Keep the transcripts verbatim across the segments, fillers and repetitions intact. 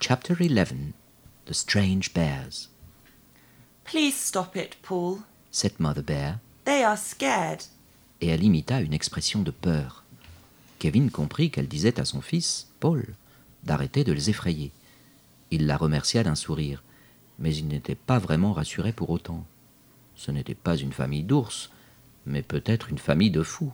Chapter eleven. The Strange Bears. Please stop it, Paul. Said Mother Bear, They are scared. et elle imita une expression de peur. Kevin comprit qu'elle disait à son fils, Paul, d'arrêter de les effrayer. Il la remercia d'un sourire, mais il n'était pas vraiment rassuré pour autant. Ce n'était pas une famille d'ours, mais peut-être une famille de fous,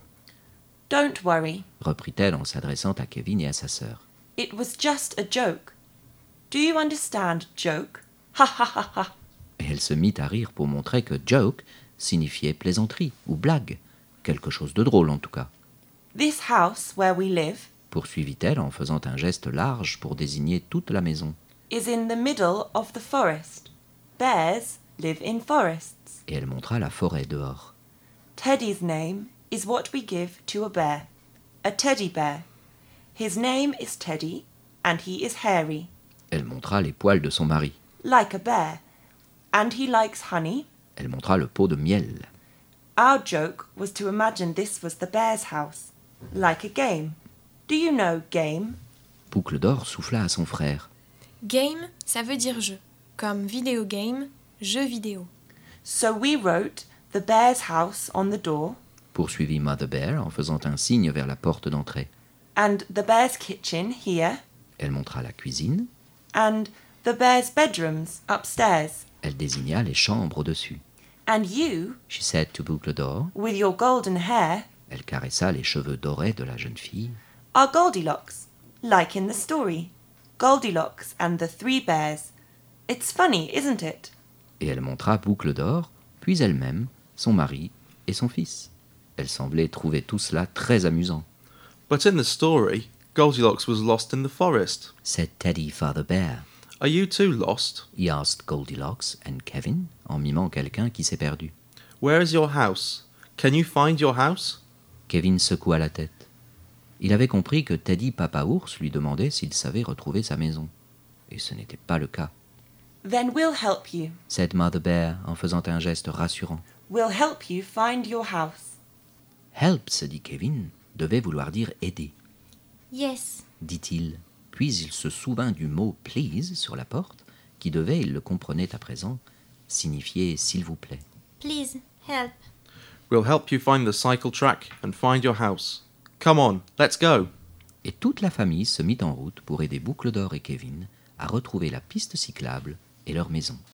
Don't worry. reprit-elle en s'adressant à Kevin et à sa sœur. It was just a joke. Do you understand joke? Ha ha ha ha. Et elle se mit à rire pour montrer que joke signifiait plaisanterie ou blague, quelque chose de drôle en tout cas. This house where we live Poursuivit-elle en faisant un geste large pour désigner toute la maison. is in the middle of the forest. Bears live in forests. Et elle montra la forêt dehors. Teddy's name is what we give to a bear. A teddy bear. His name is Teddy and he is hairy, Elle montra les poils de son mari. like a bear. And he likes honey. Elle montra le pot de miel. Our joke was to imagine this was the bear's house, like a game. Do you know game? Boucle d'Or souffla à son frère. Game, ça veut dire jeu, comme vidéo game, jeu vidéo. So we wrote the bear's house on the door Poursuivit Mother Bear en faisant un signe vers la porte d'entrée. and the bear's kitchen here Elle montra la cuisine. and the bear's bedrooms upstairs. Elle désigna les chambres au-dessus. And you, She said to Boucle d'Or. with your golden hair, Elle caressa les cheveux dorés de la jeune fille. are Goldilocks, like in the story. Goldilocks and the three bears. It's funny, isn't it? Et elle montra Boucle d'Or, puis elle-même, son mari et son fils. Elle semblait trouver tout cela très amusant. But in the story, Goldilocks was lost in the forest. Said Teddy Father Bear. Are you too lost? He asked Goldilocks and Kevin, en mimant quelqu'un qui s'est perdu. Where is your house? Can you find your house? Kevin secoua la tête. Il avait compris que Teddy Papa Ours lui demandait s'il savait retrouver sa maison. Et ce n'était pas le cas. Then we'll help you. Said Mother Bear en faisant un geste rassurant. We'll help you find your house. Help, se dit Kevin, devait vouloir dire aider, Yes. dit-il. Puis il se souvint du mot please sur la porte, qui devait, il le comprenait à présent, signifier s'il vous plaît. Please, help. We'll help you find the cycle track and find your house. Come on, let's go. Et toute la famille se mit en route pour aider Boucle d'Or et Kevin à retrouver la piste cyclable et leur maison.